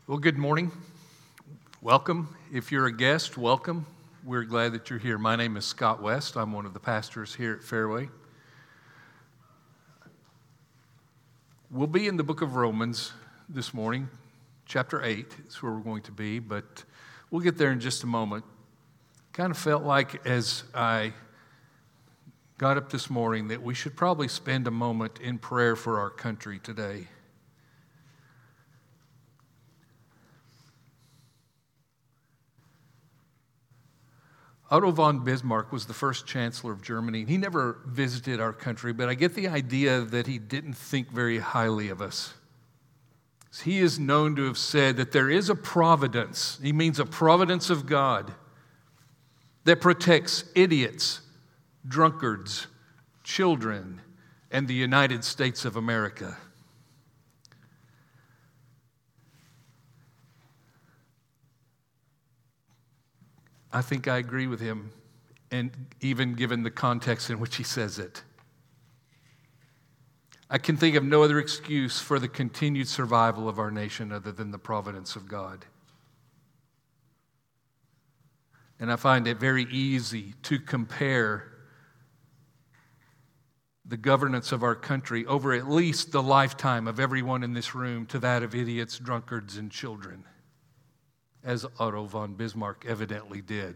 Well, good morning. Welcome. If you're a guest, welcome. We're glad that you're here. My name is Scott West. I'm one of the pastors here at Fairway. We'll be in the book of Romans this morning. Chapter 8 is where we're going to be, but we'll get there in just a moment. Kind of felt like as I got up this morning that we should probably spend a moment in prayer for our country today. Otto von Bismarck was the first chancellor of Germany. He never visited our country, but I get the idea that he didn't think very highly of us. He is known to have said that there is a providence, he means a providence of God, that protects idiots, drunkards, children, and the United States of America. I think I agree with him, and even given the context in which he says it. I can think of no other excuse for the continued survival of our nation other than the providence of God. And I find it very easy to compare the governance of our country over at least the lifetime of everyone in this room to that of idiots, drunkards, and children, as Otto von Bismarck evidently did.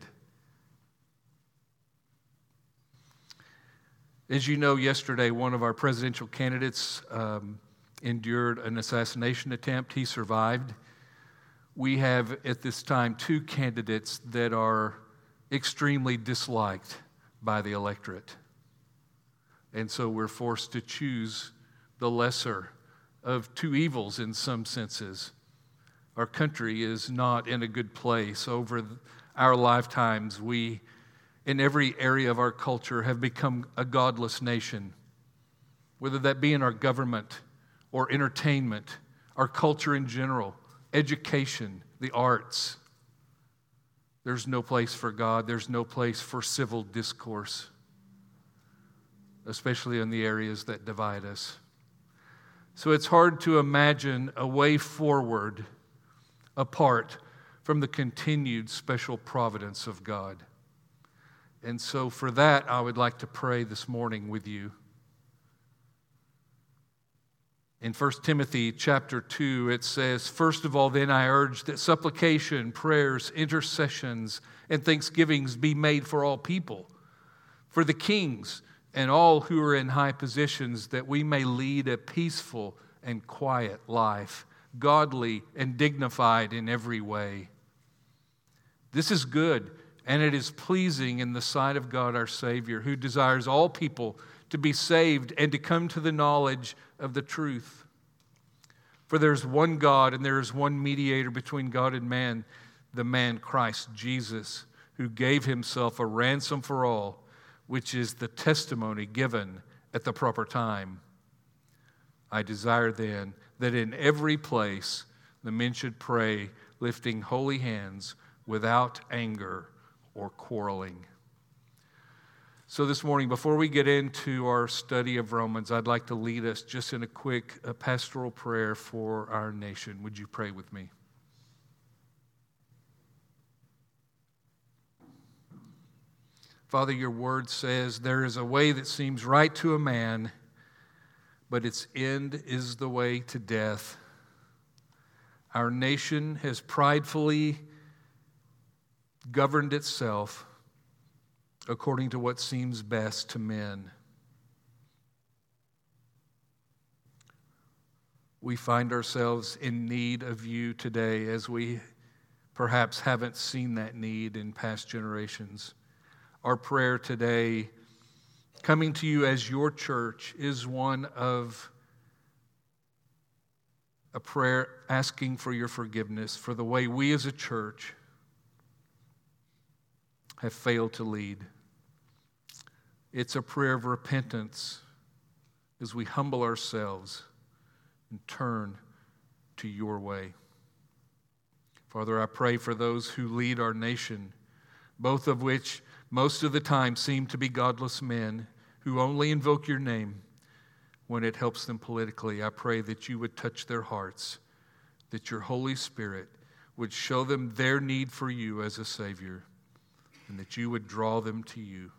As you know, yesterday, one of our presidential candidates endured an assassination attempt. He survived. We have, at this time, two candidates that are extremely disliked by the electorate. And so we're forced to choose the lesser of two evils in some senses. Our country is not in a good place. Over our lifetimes, we, in every area of our culture, have become a godless nation, whether that be in our government or entertainment, our culture in general, education, the arts. There's no place for God. There's no place for civil discourse, especially in the areas that divide us. So it's hard to imagine a way forward apart from the continued special providence of God. And so for that, I would like to pray this morning with you. In 1 Timothy chapter 2, it says, "First of all, then I urge that supplication, prayers, intercessions, and thanksgivings be made for all people, for the kings and all who are in high positions, that we may lead a peaceful and quiet life, godly and dignified in every way. This is good, and it is pleasing in the sight of God our Savior, who desires all people to be saved and to come to the knowledge of the truth. For there is one God, and there is one mediator between God and man, the man Christ Jesus, who gave himself a ransom for all, which is the testimony given at the proper time. I desire then that in every place the men should pray, lifting holy hands without anger or quarreling." So this morning, before we get into our study of Romans, I'd like to lead us just in a quick pastoral prayer for our nation. Would you pray with me? Father, your word says, "There is a way that seems right to a man, but its end is the way to death." Our nation has pridefully governed itself according to what seems best to men. We find ourselves in need of you today, as we perhaps haven't seen that need in past generations. Our prayer today, coming to you as your church, is one of a prayer asking for your forgiveness for the way we as a church have failed to lead. It's a prayer of repentance as we humble ourselves and turn to your way. Father, I pray for those who lead our nation, both of which most of the time seem to be godless men who only invoke your name when it helps them politically. I pray that you would touch their hearts that your Holy Spirit would show them their need for you as a Savior, and that you would draw them to you.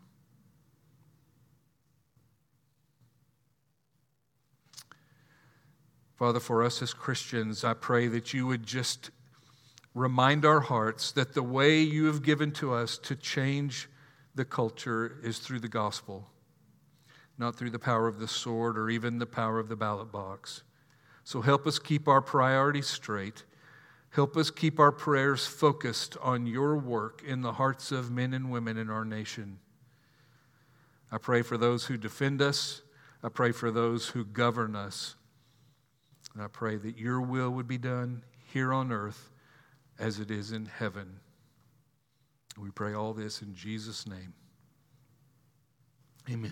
Father, for us as Christians, I pray that you would just remind our hearts that the way you have given to us to change the culture is through the gospel, not through the power of the sword or even the power of the ballot box. So help us keep our priorities straight. Help us keep our prayers focused on your work in the hearts of men and women in our nation. I pray for those who defend us. I pray for those who govern us. And I pray that your will would be done here on earth as it is in heaven. We pray all this in Jesus' name. Amen.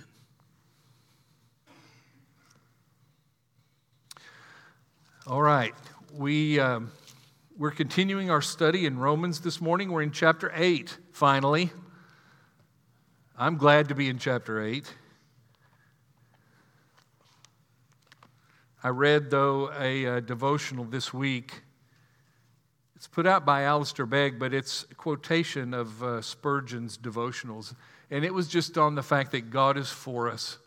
All right. We're continuing our study in Romans this morning. We're in chapter 8, finally. I'm glad to be in chapter 8. I read, though, a devotional this week. It's put out by Alistair Begg, but it's a quotation of Spurgeon's devotionals. And it was just on the fact that God is for us.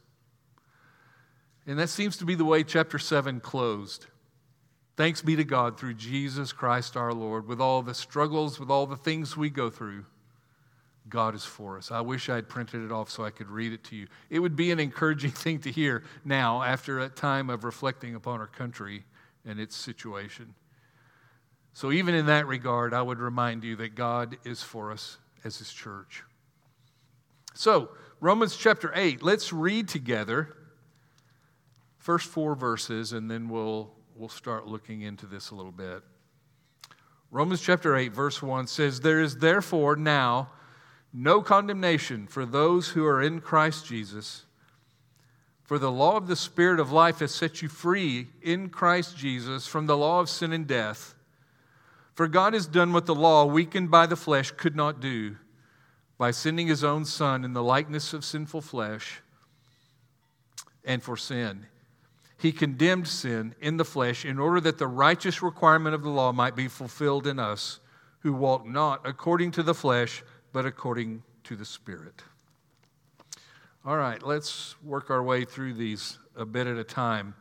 And that seems to be the way chapter 7 closed. Thanks be to God through Jesus Christ our Lord. With all the struggles, with all the things we go through, God is for us. I wish I had printed it off so I could read it to you. It would be an encouraging thing to hear now after a time of reflecting upon our country and its situation. So even in that regard, I would remind you that God is for us as His church. So, Romans chapter 8, let's read together first 4 verses, and then we'll start looking into this a little bit. Romans chapter 8, verse 1 says, "There is therefore now no condemnation for those who are in Christ Jesus. For the law of the Spirit of life has set you free in Christ Jesus from the law of sin and death. For God has done what the law, weakened by the flesh, could not do, by sending His own Son in the likeness of sinful flesh and for sin. He condemned sin in the flesh in order that the righteous requirement of the law might be fulfilled in us, who walk not according to the flesh, but according to the Spirit." All right, let's work our way through these a bit at a time.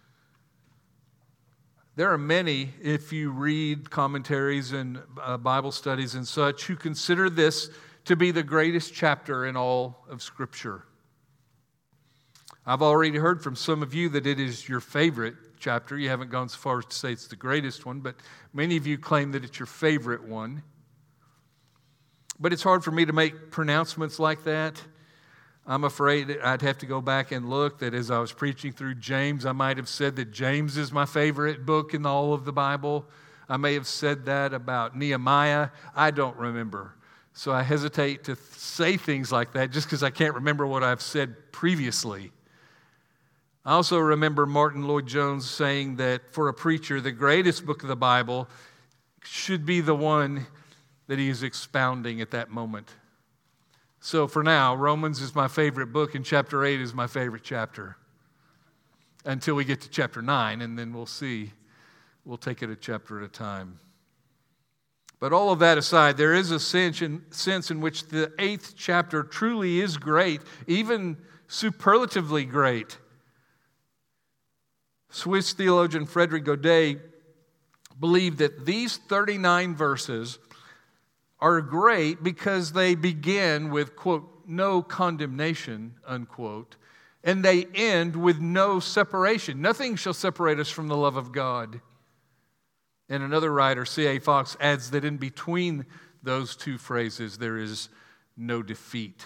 There are many, if you read commentaries and Bible studies and such, who consider this to be the greatest chapter in all of Scripture. I've already heard from some of you that it is your favorite chapter. You haven't gone so far as to say it's the greatest one, but many of you claim that it's your favorite one. But it's hard for me to make pronouncements like that. I'm afraid I'd have to go back and look that as I was preaching through James, I might have said that James is my favorite book in all of the Bible. I may have said that about Nehemiah. I don't remember. So I hesitate to say things like that just because I can't remember what I've said previously. I also remember Martin Lloyd-Jones saying that for a preacher, the greatest book of the Bible should be the one that he is expounding at that moment. So for now, Romans is my favorite book, and chapter 8 is my favorite chapter. Until we get to chapter 9, and then we'll see. We'll take it a chapter at a time. But all of that aside, there is a sense in which the 8th chapter truly is great, even superlatively great. Swiss theologian Frederick Godet believed that these 39 verses are great because they begin with, quote, "no condemnation," unquote, and they end with no separation. Nothing shall separate us from the love of God. And another writer, C.A. Fox, adds that in between those two phrases, there is no defeat.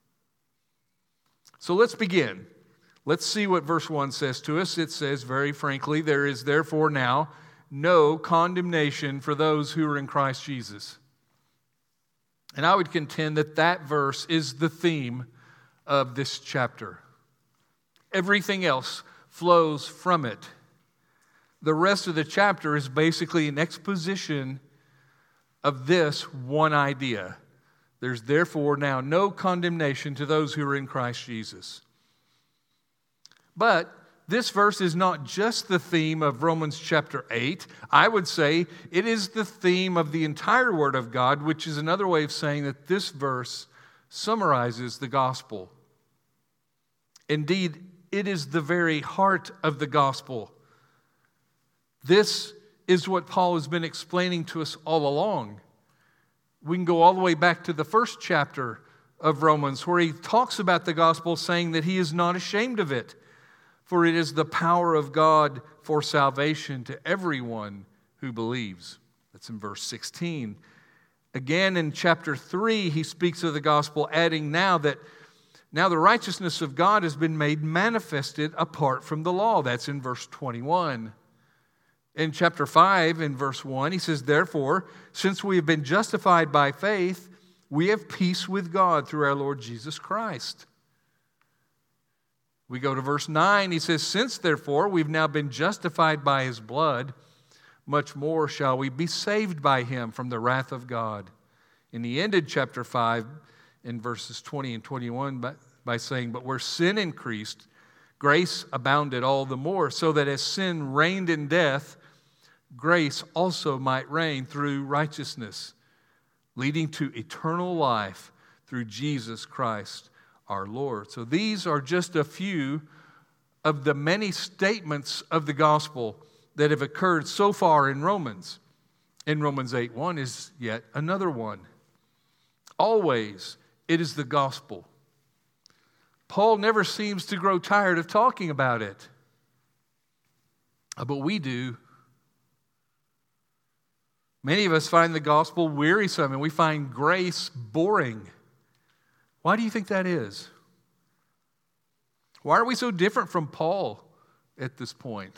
So let's begin. Let's see what verse 1 says to us. It says, very frankly, "There is therefore now no condemnation for those who are in Christ Jesus." And I would contend that that verse is the theme of this chapter. Everything else flows from it. The rest of the chapter is basically an exposition of this one idea. There's therefore now no condemnation to those who are in Christ Jesus. But this verse is not just the theme of Romans chapter 8. I would say it is the theme of the entire Word of God, which is another way of saying that this verse summarizes the gospel. Indeed, it is the very heart of the gospel. This is what Paul has been explaining to us all along. We can go all the way back to the first chapter of Romans, where he talks about the gospel, saying that he is not ashamed of it, for it is the power of God for salvation to everyone who believes. That's in verse 16. Again, in chapter 3, he speaks of the gospel, adding now the righteousness of God has been made manifested apart from the law. That's in verse 21. In chapter 5, in verse 1, he says, therefore, since we have been justified by faith, we have peace with God through our Lord Jesus Christ. We go to verse 9, he says, since therefore we've now been justified by his blood, much more shall we be saved by him from the wrath of God. And he ended chapter 5 in verses 20 and 21 by saying, but where sin increased, grace abounded all the more, so that as sin reigned in death, grace also might reign through righteousness, leading to eternal life through Jesus Christ our Lord. So these are just a few of the many statements of the gospel that have occurred so far in Romans. In Romans 8:1 is yet another one. Always it is the gospel. Paul never seems to grow tired of talking about it. But we do. Many of us find the gospel wearisome and we find grace boring. Why do you think that is? Why are we so different from Paul at this point?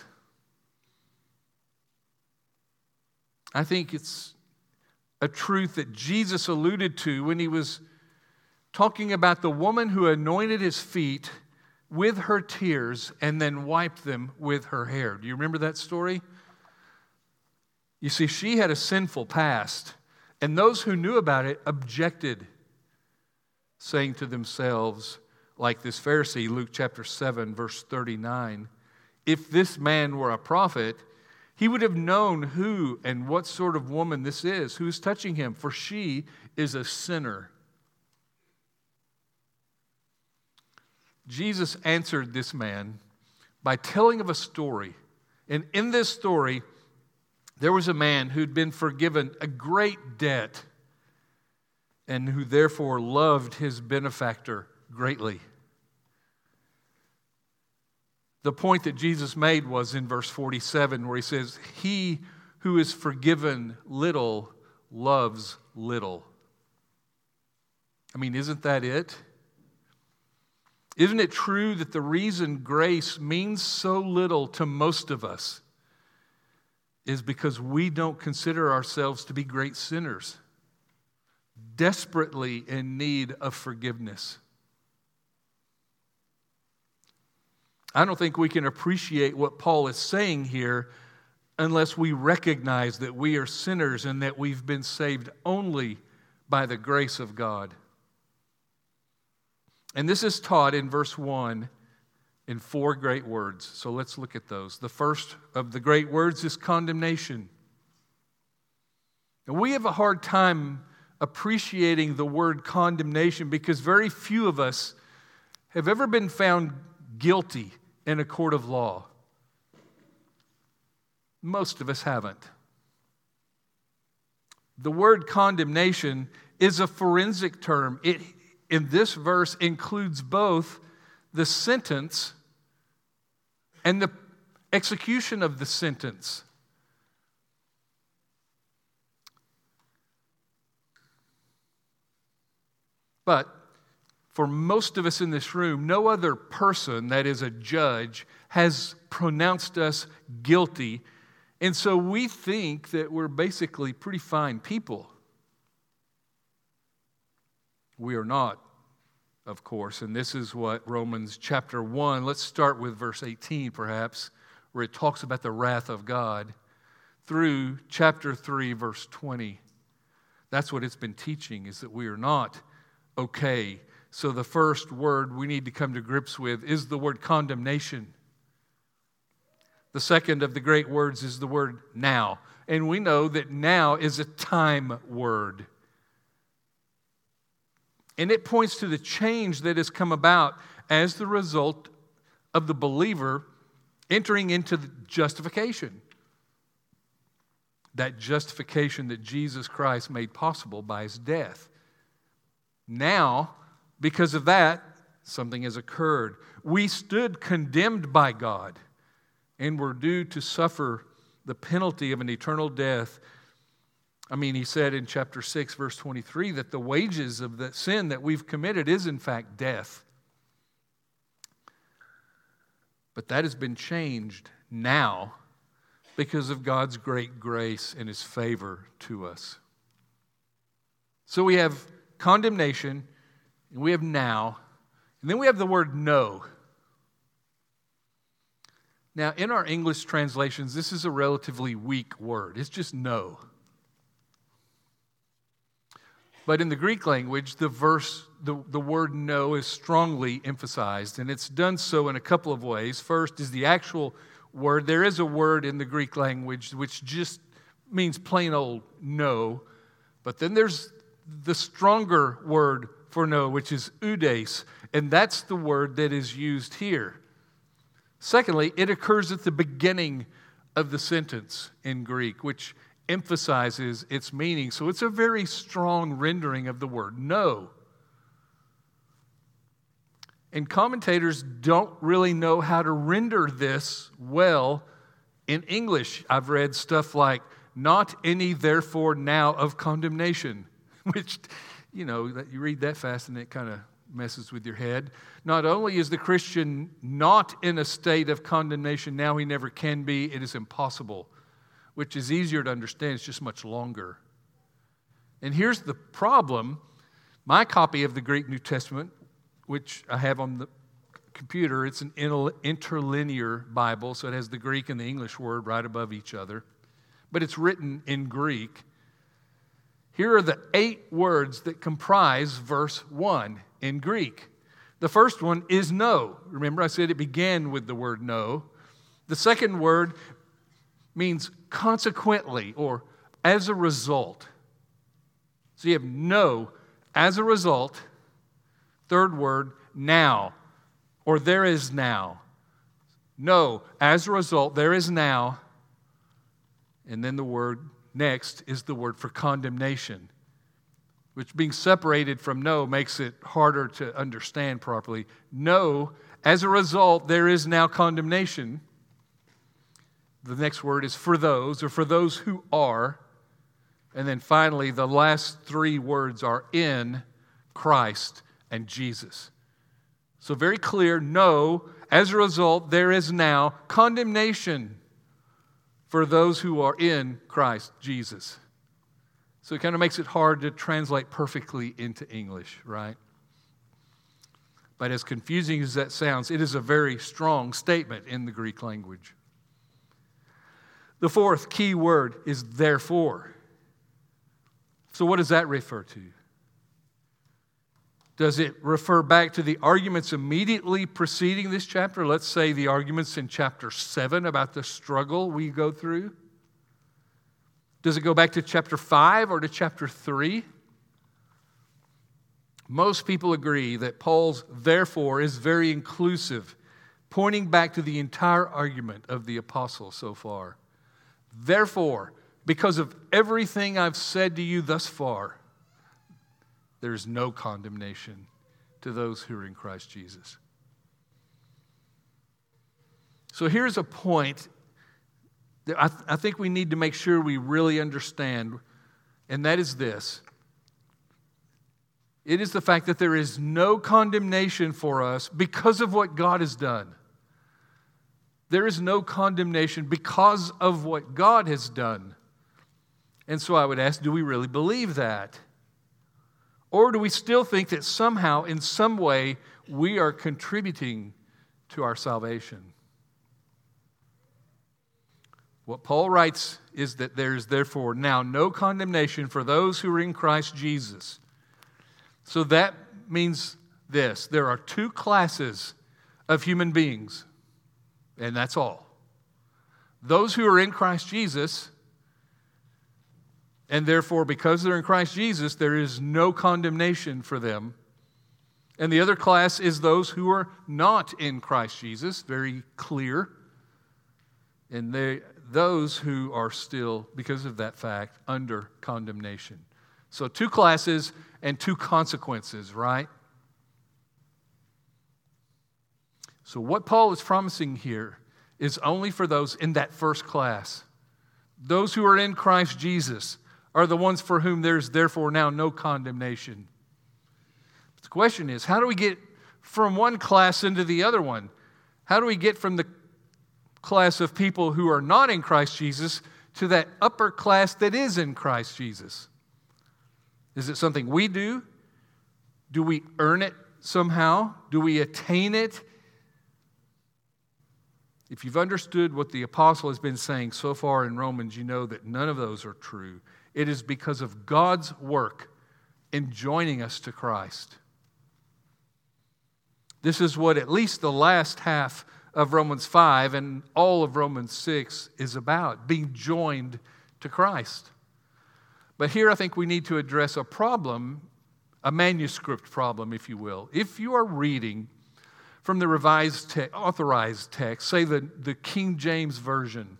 I think it's a truth that Jesus alluded to when he was talking about the woman who anointed his feet with her tears and then wiped them with her hair. Do you remember that story? You see, she had a sinful past, and those who knew about it objected, saying to themselves, like this Pharisee, Luke chapter 7, verse 39, if this man were a prophet, he would have known who and what sort of woman this is who is touching him, for she is a sinner. Jesus answered this man by telling of a story. And in this story, there was a man who'd been forgiven a great debt and who therefore loved his benefactor greatly. The point that Jesus made was in verse 47 where he says, he who is forgiven little loves little. I mean, isn't that it? Isn't it true that the reason grace means so little to most of us is because we don't consider ourselves to be great sinners, desperately in need of forgiveness? I don't think we can appreciate what Paul is saying here unless we recognize that we are sinners and that we've been saved only by the grace of God. And this is taught in verse 1 in 4 great words. So let's look at those. The first of the great words is condemnation. And we have a hard time appreciating the word condemnation because very few of us have ever been found guilty in a court of law. Most of us haven't. The word condemnation is a forensic term. It, in this verse, includes both the sentence and the execution of the sentence. But for most of us in this room, no other person, that is a judge, has pronounced us guilty. And so we think that we're basically pretty fine people. We are not, of course. And this is what Romans chapter 1, let's start with verse 18 perhaps, where it talks about the wrath of God, through chapter 3, verse 20. That's what it's been teaching, is that we are not okay. So the first word we need to come to grips with is the word condemnation. The second of the great words is the word now. And we know that now is a time word. And it points to the change that has come about as the result of the believer entering into the justification. That justification that Jesus Christ made possible by his death. Now, because of that, something has occurred. We stood condemned by God and were due to suffer the penalty of an eternal death. He said in chapter 6, verse 23, that the wages of the sin that we've committed is in fact death. But that has been changed now because of God's great grace and his favor to us. So we have condemnation, and we have now, and then we have the word no. Now, in our English translations, this is a relatively weak word. It's just no. But in the Greek language, the word no is strongly emphasized, and it's done so in a couple of ways. First is the actual word. There is a word in the Greek language which just means plain old no, but then there's the stronger word for no, which is oudes, and that's the word that is used here. Secondly, it occurs at the beginning of the sentence in Greek, which emphasizes its meaning. So it's a very strong rendering of the word no. And commentators don't really know how to render this well in English. I've read stuff like, not any therefore now of condemnation, which, you read that fast and it kind of messes with your head. Not only is the Christian not in a state of condemnation now, he never can be. It is impossible, which is easier to understand. It's just much longer. And here's the problem. My copy of the Greek New Testament, which I have on the computer, it's an interlinear Bible, so it has the Greek and the English word right above each other. But it's written in Greek. Here are the 8 words that comprise verse 1 in Greek. The first one is no. Remember, I said it began with the word no. The second word means consequently or as a result. So you have no, as a result. Third word, now, or there is now. No, as a result, there is now. And then the word next is the word for condemnation, which being separated from no makes it harder to understand properly. No, as a result, there is now condemnation. The next word is for those, or for those who are. And then finally, the last 3 words are in Christ and Jesus. So very clear, no, as a result, there is now condemnation for those who are in Christ Jesus. So it kind of makes it hard to translate perfectly into English, right? But as confusing as that sounds, it is a very strong statement in the Greek language. The fourth key word is therefore. So what does that refer to? Does it refer back to the arguments immediately preceding this chapter? Let's say the arguments in chapter 7 about the struggle we go through. Does it go back to chapter 5 or to chapter 3? Most people agree that Paul's therefore is very inclusive, pointing back to the entire argument of the apostle so far. Therefore, because of everything I've said to you thus far, there is no condemnation to those who are in Christ Jesus. So here's a point that I think we need to make sure we really understand, and that is this. It is the fact that there is no condemnation for us because of what God has done. There is no condemnation because of what God has done. And so I would ask, do we really believe that? Or do we still think that somehow, in some way, we are contributing to our salvation? What Paul writes is that there is therefore now no condemnation for those who are in Christ Jesus. So that means this. There are 2 classes of human beings, and that's all. those who are in Christ Jesus, and therefore because they're in Christ Jesus, there is no condemnation for them. And the other class is those who are not in Christ Jesus, very clear. And those who are still, because of that fact, under condemnation. So 2 classes and 2 consequences, right? So what Paul is promising here is only for those in that first class. Those who are in Christ Jesus are the ones for whom there's therefore now no condemnation. The question is, how do we get from one class into the other one? How do we get from the class of people who are not in Christ Jesus to that upper class that is in Christ Jesus? Is it something we do? Do we earn it somehow? Do we attain it? If you've understood what the apostle has been saying so far in Romans, you know that none of those are true. It is because of God's work in joining us to Christ. This is what at least the last half of Romans 5 and all of Romans 6 is about, being joined to Christ. But here I think we need to address a problem, a manuscript problem, if you will. If you are reading from the revised authorized text, say the King James Version,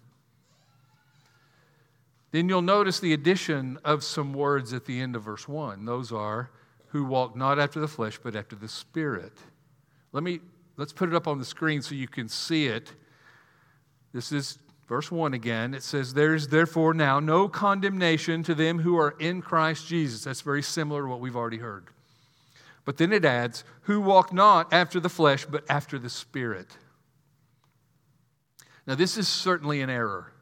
then you'll notice the addition of some words at the end of verse 1. Those are, who walk not after the flesh, but after the Spirit. Let's put it up on the screen so you can see it. This is verse 1 again. It says, there is therefore now no condemnation to them who are in Christ Jesus. That's very similar to what we've already heard. But then it adds, who walk not after the flesh, but after the Spirit. Now this is certainly an error.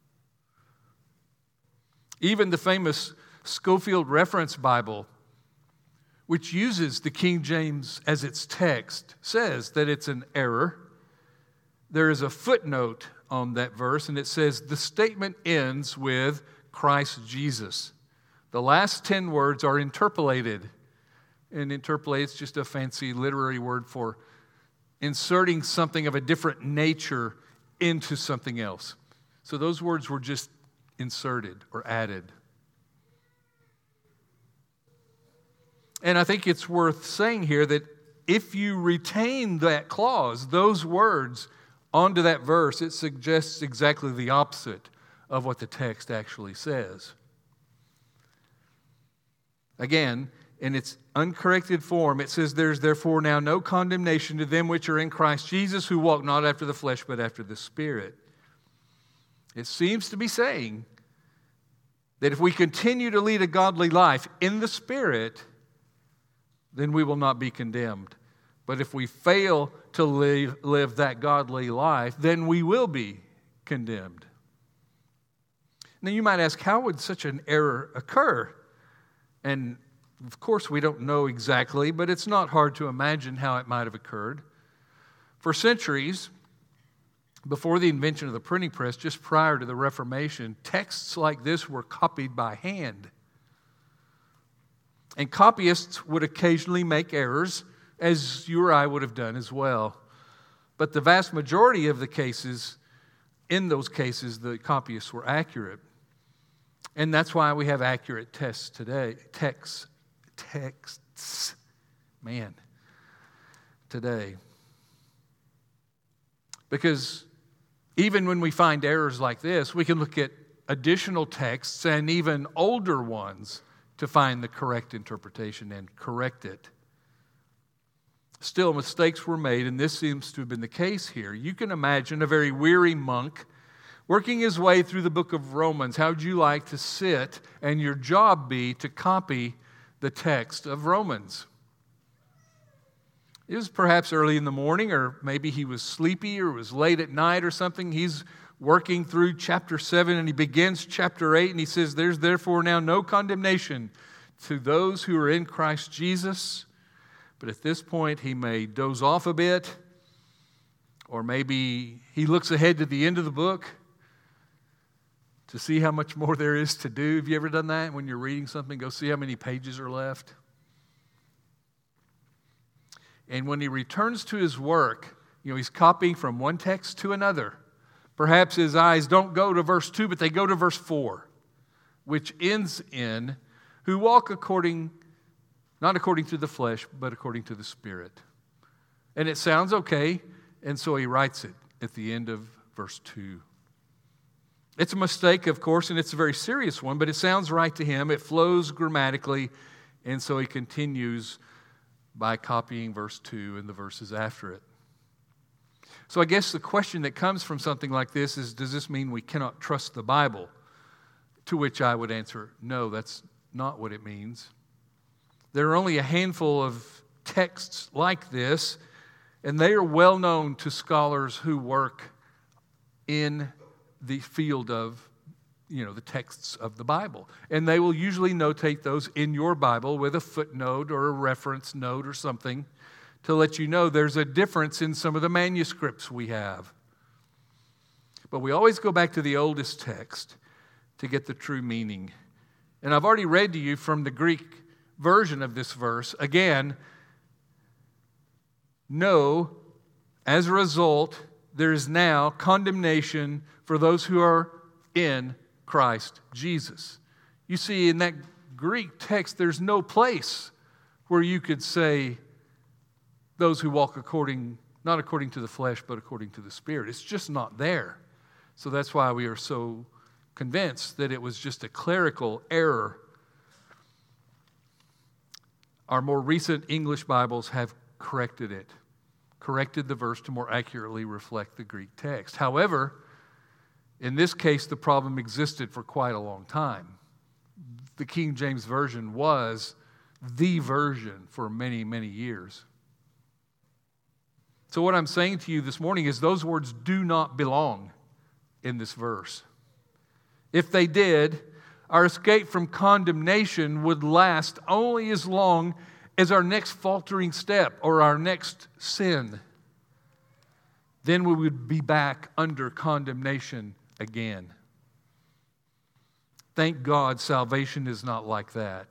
Even the famous Scofield Reference Bible, which uses the King James as its text, says that it's an error. There is a footnote on that verse, and it says, the statement ends with Christ Jesus. The last 10 words are interpolated. And interpolate is just a fancy literary word for inserting something of a different nature into something else. So those words were just inserted or added. And I think it's worth saying here that if you retain that clause, those words onto that verse, it suggests exactly the opposite of what the text actually says. Again, in its uncorrected form, it says, there's therefore now no condemnation to them which are in Christ Jesus, who walk not after the flesh, but after the Spirit. It seems to be saying that if we continue to lead a godly life in the Spirit, then we will not be condemned. But if we fail to live that godly life, then we will be condemned. Now you might ask, how would such an error occur? And of course we don't know exactly, but it's not hard to imagine how it might have occurred. For centuries, before the invention of the printing press, just prior to the Reformation, texts like this were copied by hand. And copyists would occasionally make errors, as you or I would have done as well. But the vast majority of the cases, in those cases, the copyists were accurate. And that's why we have accurate texts today. Today. Because even when we find errors like this, we can look at additional texts and even older ones to find the correct interpretation and correct it. Still, mistakes were made, and this seems to have been the case here. You can imagine a very weary monk working his way through the book of Romans. How would you like to sit and your job be to copy the text of Romans? It was perhaps early in the morning, or maybe he was sleepy, or it was late at night or something. He's working through chapter 7, and he begins chapter 8, and he says, there's therefore now no condemnation to those who are in Christ Jesus. But at this point, he may doze off a bit, or maybe he looks ahead to the end of the book to see how much more there is to do. Have you ever done that? When you're reading something, go see how many pages are left. And when he returns to his work, he's copying from one text to another. Perhaps his eyes don't go to verse 2, but they go to verse 4, which ends in, who walk not according to the flesh, but according to the Spirit. And it sounds okay, and so he writes it at the end of verse 2. It's a mistake, of course, and it's a very serious one, but it sounds right to him. It flows grammatically, and so he continues by copying verse 2 and the verses after it. So I guess the question that comes from something like this is, does this mean we cannot trust the Bible? To which I would answer, no, that's not what it means. There are only a handful of texts like this, and they are well known to scholars who work in the field of, the texts of the Bible. And they will usually notate those in your Bible with a footnote or a reference note or something to let you know there's a difference in some of the manuscripts we have. But we always go back to the oldest text to get the true meaning. And I've already read to you from the Greek version of this verse. Again, no, as a result, there is now condemnation for those who are in Christ Jesus. You see, in that Greek text, there's no place where you could say those who walk not according to the flesh, but according to the Spirit. It's just not there. So that's why we are so convinced that it was just a clerical error. Our more recent English Bibles have corrected the verse to more accurately reflect the Greek text. However, in this case, the problem existed for quite a long time. The King James Version was the version for many, many years. So what I'm saying to you this morning is those words do not belong in this verse. If they did, our escape from condemnation would last only as long as our next faltering step or our next sin. Then we would be back under condemnation again. Thank God salvation is not like that.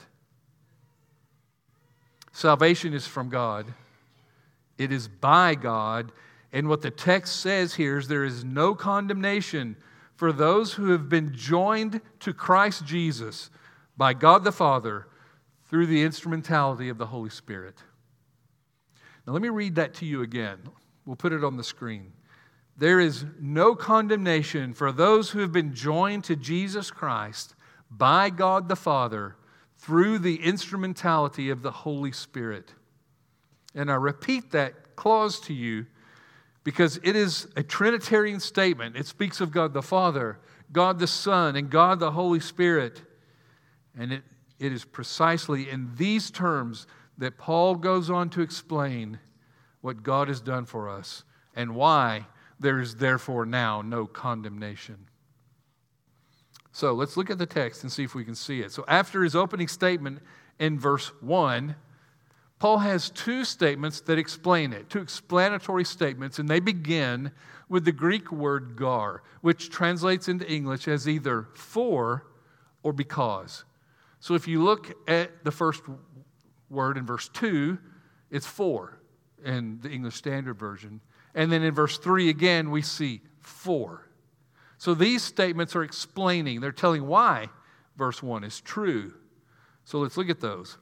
Salvation is from God. It is by God. And what the text says here is there is no condemnation for those who have been joined to Christ Jesus by God the Father through the instrumentality of the Holy Spirit. Now let me read that to you again. We'll put it on the screen. There is no condemnation for those who have been joined to Jesus Christ by God the Father through the instrumentality of the Holy Spirit. And I repeat that clause to you because it is a Trinitarian statement. It speaks of God the Father, God the Son, and God the Holy Spirit. And it is precisely in these terms that Paul goes on to explain what God has done for us and why there is therefore now no condemnation. So let's look at the text and see if we can see it. So after his opening statement in verse 1, Paul has two statements that explain it, two explanatory statements, and they begin with the Greek word gar, which translates into English as either for or because. So if you look at the first word in verse 2, it's for in the English Standard Version. And then in verse 3 again, we see for. So these statements are explaining, they're telling why verse 1 is true. So let's look at those.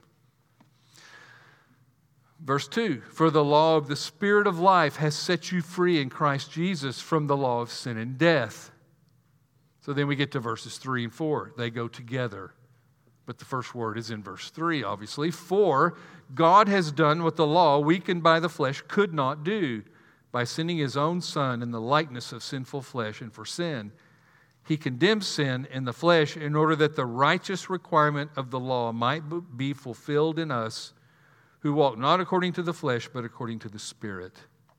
Verse 2, for the law of the Spirit of life has set you free in Christ Jesus from the law of sin and death. So then we get to verses 3 and 4. They go together. But the first word is in verse 3, obviously. For God has done what the law, weakened by the flesh, could not do. By sending his own Son in the likeness of sinful flesh, and for sin, he condemned sin in the flesh in order that the righteous requirement of the law might be fulfilled in us who walk not according to the flesh, but according to the Spirit.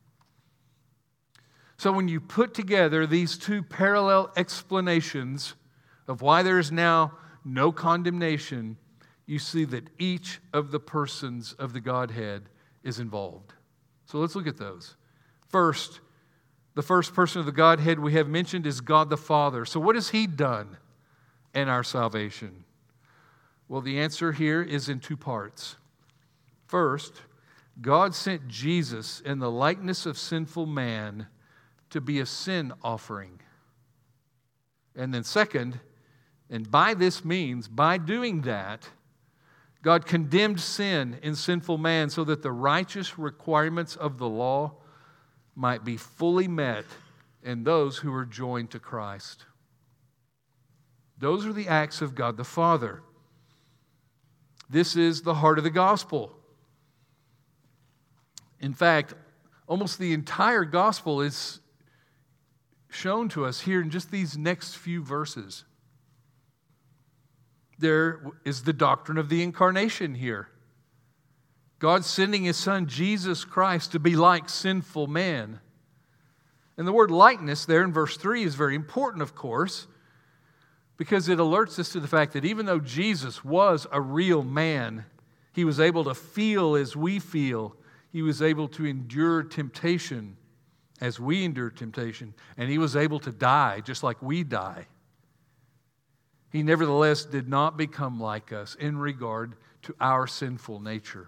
So when you put together these two parallel explanations of why there is now no condemnation, you see that each of the persons of the Godhead is involved. So let's look at those. First, the first person of the Godhead we have mentioned is God the Father. So what has He done in our salvation? Well, the answer here is in two parts. First, God sent Jesus in the likeness of sinful man to be a sin offering. And then second, and by this means, by doing that, God condemned sin in sinful man so that the righteous requirements of the law might be fully met in those who are joined to Christ. Those are the acts of God the Father. This is the heart of the gospel. In fact, almost the entire gospel is shown to us here in just these next few verses. There is the doctrine of the incarnation here. God sending His Son, Jesus Christ, to be like sinful man. And the word likeness there in verse 3 is very important, of course, because it alerts us to the fact that even though Jesus was a real man, He was able to feel as we feel. He was able to endure temptation as we endure temptation. And He was able to die just like we die. He nevertheless did not become like us in regard to our sinful nature.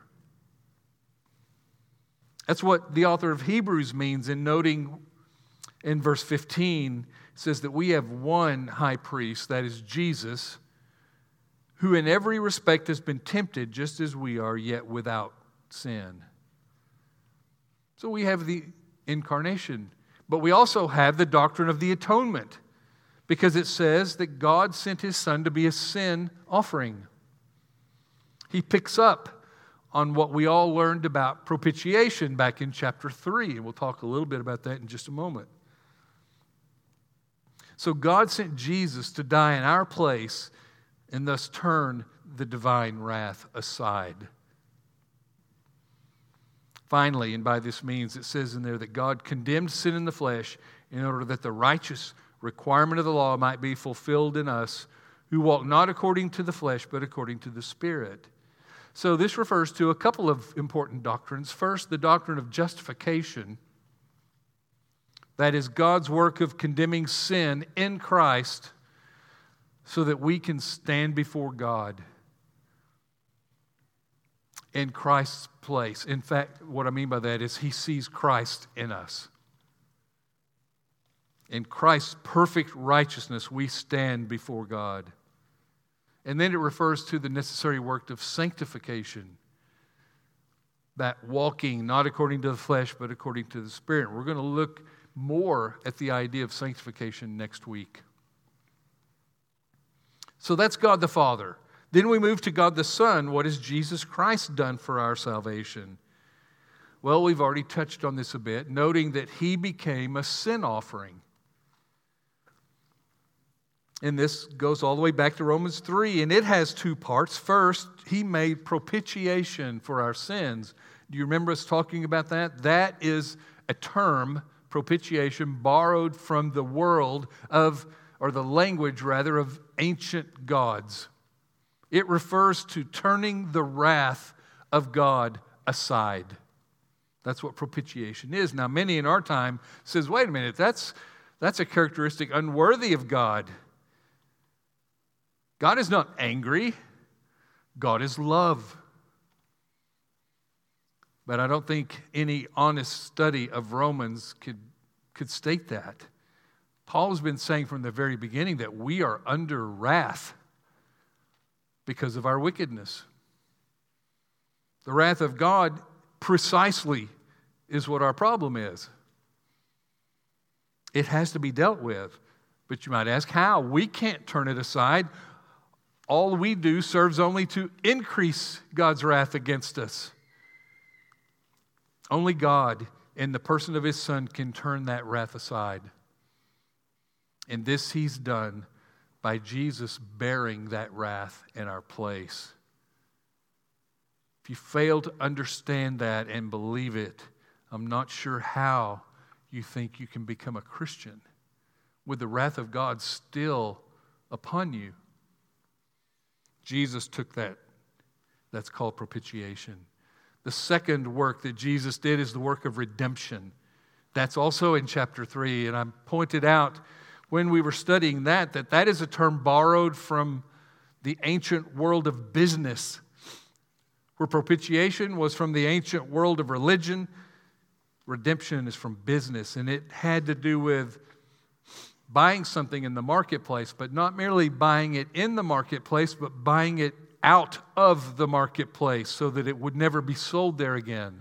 That's what the author of Hebrews means in noting in verse 15, it says that we have one high priest, that is Jesus, who in every respect has been tempted just as we are, yet without sin. So we have the incarnation, but we also have the doctrine of the atonement, because it says that God sent His Son to be a sin offering. He picks up on what we all learned about propitiation back in chapter 3, and we'll talk a little bit about that in just a moment. So God sent Jesus to die in our place and thus turn the divine wrath aside. Finally, and by this means, it says in there that God condemned sin in the flesh in order that the righteous requirement of the law might be fulfilled in us who walk not according to the flesh, but according to the Spirit. So this refers to a couple of important doctrines. First, the doctrine of justification. That is God's work of condemning sin in Christ so that we can stand before God in Christ's place. In fact, what I mean by that is He sees Christ in us. In Christ's perfect righteousness, we stand before God. And then it refers to the necessary work of sanctification. That walking not according to the flesh, but according to the Spirit. We're going to look more at the idea of sanctification next week. So that's God the Father. Then we move to God the Son. What has Jesus Christ done for our salvation? Well, we've already touched on this a bit, noting that He became a sin offering. And this goes all the way back to Romans 3, and it has two parts. First, He made propitiation for our sins. Do you remember us talking about that? That is a term, propitiation, borrowed from the world of, or the language rather, of ancient gods. It refers to turning the wrath of God aside. That's what propitiation is. Now, many in our time says, wait a minute, that's a characteristic unworthy of God. God is not angry. God is love. But I don't think any honest study of Romans could state that. Paul has been saying from the very beginning that we are under wrath because of our wickedness. The wrath of God precisely is what our problem is. It has to be dealt with. But you might ask, how? We can't turn it aside. All we do serves only to increase God's wrath against us. Only God, in the person of His Son, can turn that wrath aside. And this He's done by Jesus bearing that wrath in our place. If you fail to understand that and believe it, I'm not sure how you think you can become a Christian with the wrath of God still upon you. Jesus took that. That's called propitiation. The second work that Jesus did is the work of redemption. That's also in chapter 3, and I pointed out when we were studying that is a term borrowed from the ancient world of business, where propitiation was from the ancient world of religion. Redemption is from business, and it had to do with buying something in the marketplace, but not merely buying it in the marketplace, but buying it out of the marketplace so that it would never be sold there again.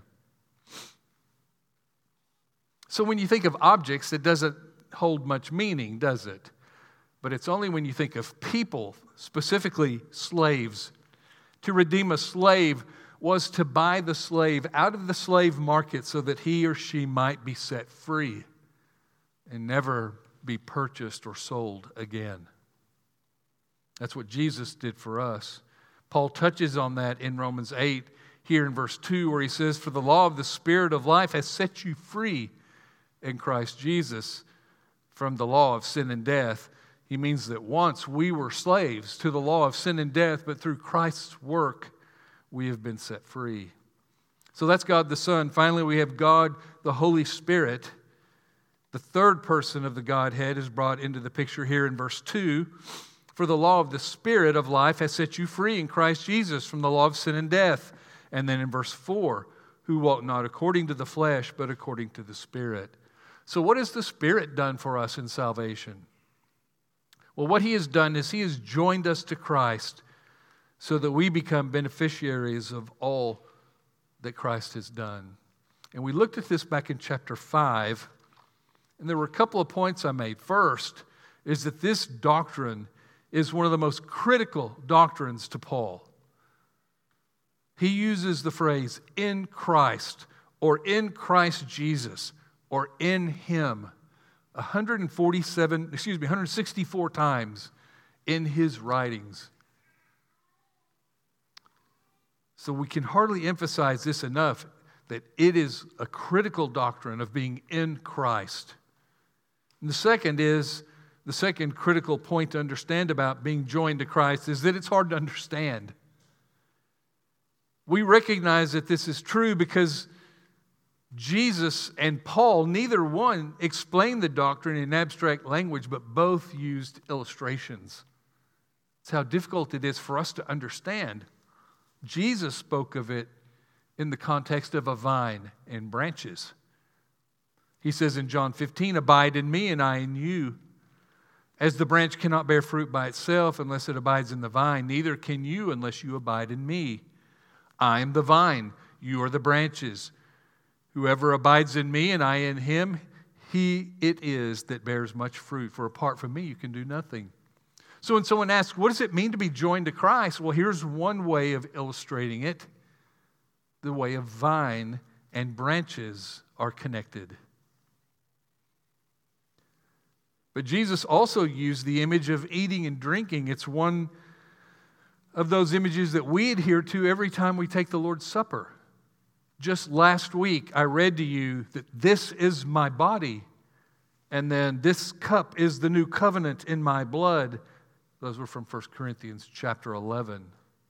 So when you think of objects, it doesn't hold much meaning, does it? But it's only when you think of people, specifically slaves. To redeem a slave was to buy the slave out of the slave market so that he or she might be set free and never be purchased or sold again. That's what Jesus did for us. Paul touches on that in Romans 8, here in verse 2, where he says, "For the law of the Spirit of life has set you free in Christ Jesus from the law of sin and death." He means that once we were slaves to the law of sin and death, but through Christ's work, we have been set free. So that's God the Son. Finally, we have God the Holy Spirit. The third person of the Godhead is brought into the picture here in verse 2. "For the law of the Spirit of life has set you free in Christ Jesus from the law of sin and death." And then in verse 4, "Who walk not according to the flesh, but according to the Spirit." So what has the Spirit done for us in salvation? Well, what He has done is He has joined us to Christ so that we become beneficiaries of all that Christ has done. And we looked at this back in chapter 5, and there were a couple of points I made. First is that this doctrine is one of the most critical doctrines to Paul. He uses the phrase "in Christ" or "in Christ Jesus" or "in Him" 164 times in his writings. So we can hardly emphasize this enough, that it is a critical doctrine of being in Christ. And the second critical point to understand about being joined to Christ is that it's hard to understand. We recognize that this is true because Jesus and Paul, neither one explained the doctrine in abstract language, but both used illustrations. It's how difficult it is for us to understand. Jesus spoke of it in the context of a vine and branches. He says in John 15, "Abide in me and I in you. As the branch cannot bear fruit by itself unless it abides in the vine, neither can you unless you abide in me. I am the vine, you are the branches. Whoever abides in me and I in him, he it is that bears much fruit. For apart from me, you can do nothing." So when someone asks, what does it mean to be joined to Christ? Well, here's one way of illustrating it. The way of vine and branches are connected. But Jesus also used the image of eating and drinking. It's one of those images that we adhere to every time we take the Lord's Supper. Just last week, I read to you that this is my body, and then this cup is the new covenant in my blood. Those were from 1 Corinthians chapter 11.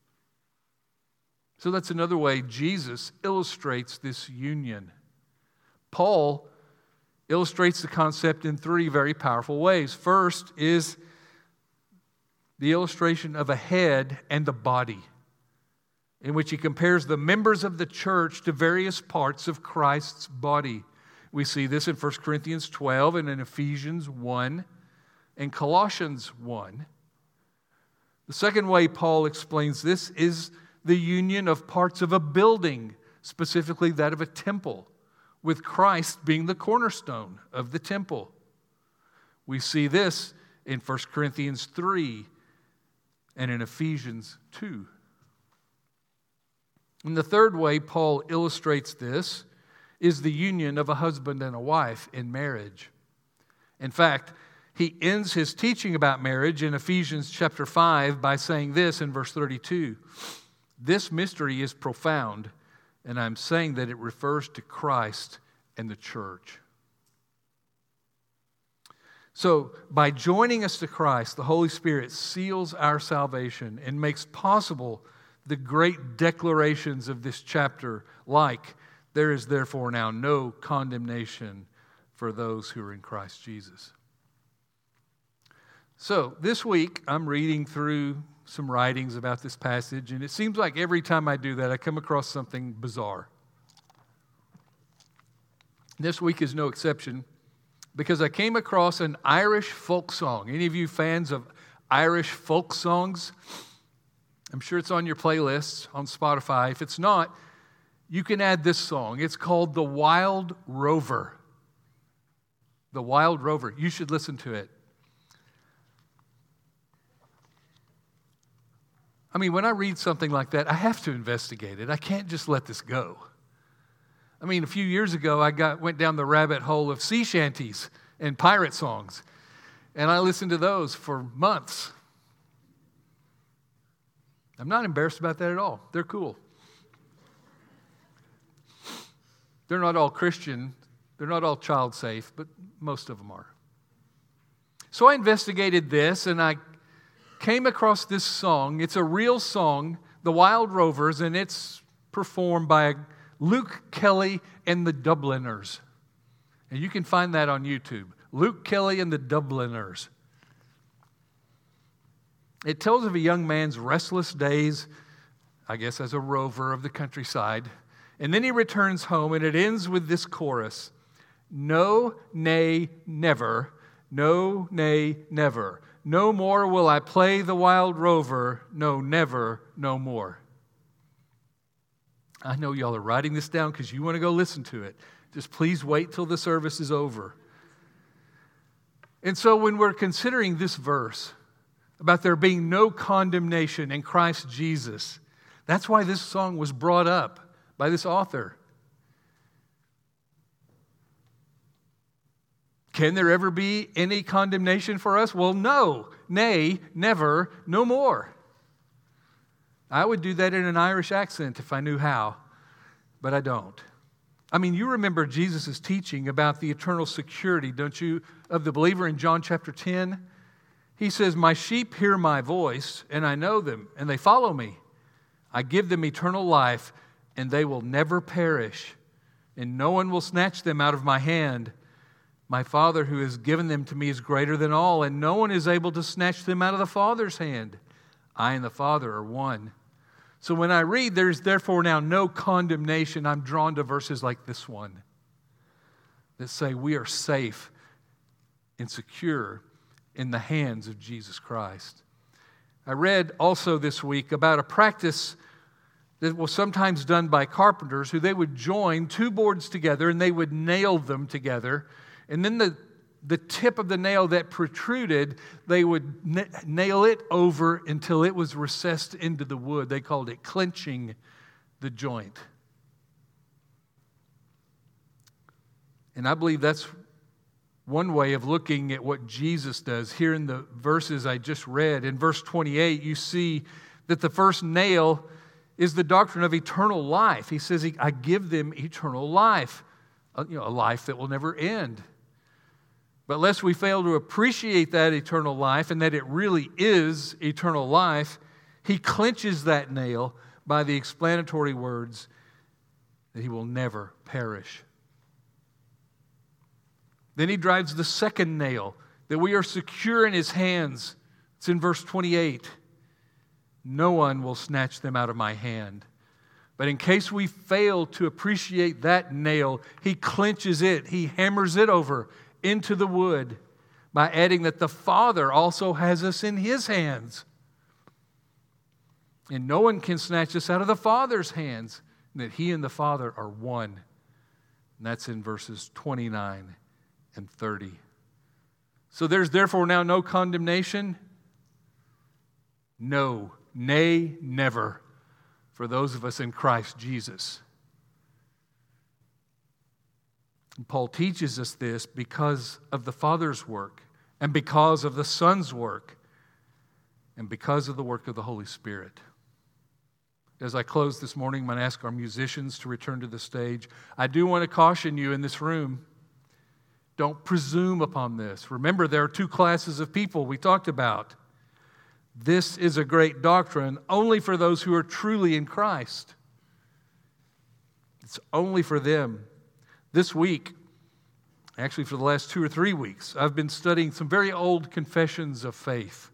So that's another way Jesus illustrates this union. Paul illustrates the concept in three very powerful ways. First is the illustration of a head and the body, in which he compares the members of the church to various parts of Christ's body. We see this in 1 Corinthians 12 and in Ephesians 1 and Colossians 1. The second way Paul explains this is the union of parts of a building, specifically that of a temple, with Christ being the cornerstone of the temple. We see this in 1 Corinthians 3 and in Ephesians 2. And the third way Paul illustrates this is the union of a husband and a wife in marriage. In fact, he ends his teaching about marriage in Ephesians chapter 5 by saying this in verse 32. "This mystery is profound, and I'm saying that it refers to Christ and the church." So, by joining us to Christ, the Holy Spirit seals our salvation and makes possible the great declarations of this chapter, like, "There is therefore now no condemnation for those who are in Christ Jesus." So, this week, I'm reading through some writings about this passage, and it seems like every time I do that, I come across something bizarre. This week is no exception. because I came across an Irish folk song. Any of you fans of Irish folk songs? I'm sure it's on your playlists on Spotify. If it's not, you can add this song. It's called The Wild Rover. The Wild Rover. You should listen to it. I mean, when I read something like that, I have to investigate it. I can't just let this go. I mean, a few years ago, I went down the rabbit hole of sea shanties and pirate songs, and I listened to those for months. I'm not embarrassed about that at all. They're cool. They're not all Christian. They're not all child safe, but most of them are. So I investigated this, and I came across this song. It's a real song, The Wild Rovers, and it's performed by Luke Kelly and the Dubliners. And you can find that on YouTube. Luke Kelly and the Dubliners. It tells of a young man's restless days, I guess as a rover of the countryside. And then he returns home, and it ends with this chorus. No, nay, never. No, nay, never. No more will I play the wild rover. No, never, no more. I know y'all are writing this down because you want to go listen to it. Just please wait till the service is over. And so when we're considering this verse about there being no condemnation in Christ Jesus, that's why this song was brought up by this author. Can there ever be any condemnation for us? Well, no, nay, never, no more. I would do that in an Irish accent if I knew how, but I don't. I mean, you remember Jesus' teaching about the eternal security, don't you, of the believer in John chapter 10? He says, my sheep hear my voice, and I know them, and they follow me. I give them eternal life, and they will never perish, and no one will snatch them out of my hand. My Father who has given them to me is greater than all, and no one is able to snatch them out of the Father's hand. I and the Father are one. So when I read, there's therefore now no condemnation, I'm drawn to verses like this one that say we are safe and secure in the hands of Jesus Christ. I read also this week about a practice that was sometimes done by carpenters who they would join two boards together and they would nail them together. And then the tip of the nail that protruded, they would nail it over until it was recessed into the wood. They called it clenching the joint. And I believe that's one way of looking at what Jesus does. Here in the verses I just read, in verse 28, you see that the first nail is the doctrine of eternal life. He says, I give them eternal life, a life that will never end. But lest we fail to appreciate that eternal life and that it really is eternal life, he clinches that nail by the explanatory words that he will never perish. Then he drives the second nail, that we are secure in his hands. It's in verse 28. No one will snatch them out of my hand. But in case we fail to appreciate that nail, he clinches it, he hammers it over into the wood by adding that the Father also has us in his hands. And no one can snatch us out of the Father's hands, and that he and the Father are one. And that's in verses 29 and 30. So there's therefore now no condemnation? No, nay, never, for those of us in Christ Jesus. And Paul teaches us this because of the Father's work, and because of the Son's work, and because of the work of the Holy Spirit. As I close this morning, I'm going to ask our musicians to return to the stage. I do want to caution you in this room, don't presume upon this. Remember, there are two classes of people we talked about. This is a great doctrine only for those who are truly in Christ. It's only for them. This week, actually for the last 2 or 3 weeks, I've been studying some very old confessions of faith.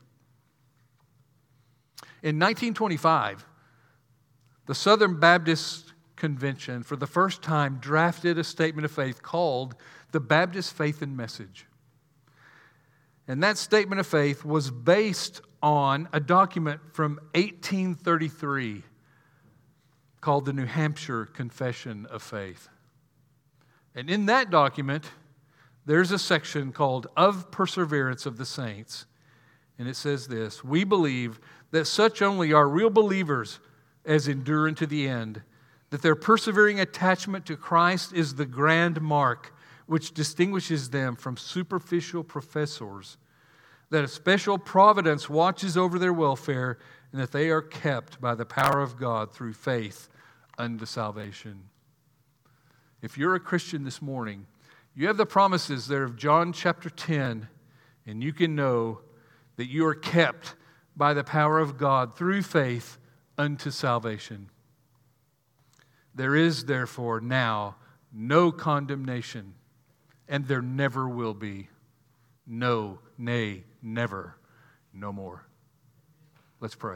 In 1925, the Southern Baptist Convention, for the first time, drafted a statement of faith called the Baptist Faith and Message. And that statement of faith was based on a document from 1833 called the New Hampshire Confession of Faith. And in that document, there's a section called Of Perseverance of the Saints. And it says this: we believe that such only are real believers as endure unto the end, that their persevering attachment to Christ is the grand mark which distinguishes them from superficial professors, that a special providence watches over their welfare, and that they are kept by the power of God through faith unto salvation. If you're a Christian this morning, you have the promises there of John chapter 10, and you can know that you are kept by the power of God through faith unto salvation. There is therefore now no condemnation, and there never will be. No, nay, never, no more. Let's pray.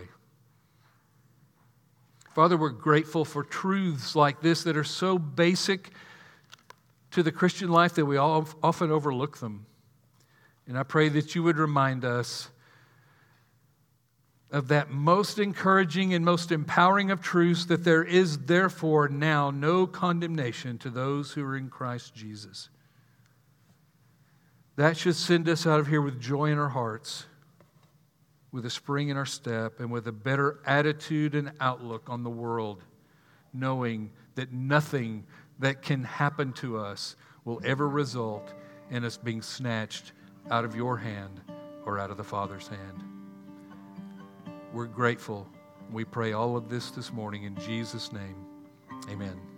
Father, we're grateful for truths like this that are so basic to the Christian life that we all often overlook them. And I pray that you would remind us of that most encouraging and most empowering of truths, that there is therefore now no condemnation to those who are in Christ Jesus. That should send us out of here with joy in our hearts, with a spring in our step, and with a better attitude and outlook on the world, knowing that nothing that can happen to us will ever result in us being snatched out of your hand or out of the Father's hand. We're grateful. We pray all of this morning in Jesus' name. Amen.